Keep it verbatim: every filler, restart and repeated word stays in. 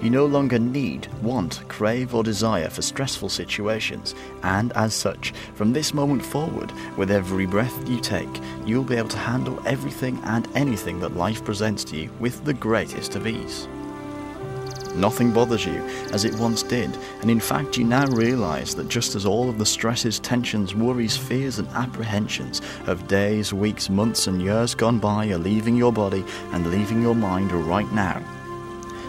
You no longer need, want, crave or desire for stressful situations, and as such, from this moment forward, with every breath you take, you'll be able to handle everything and anything that life presents to you with the greatest of ease. Nothing bothers you as it once did, and in fact you now realise that just as all of the stresses, tensions, worries, fears and apprehensions of days, weeks, months and years gone by are leaving your body and leaving your mind right now,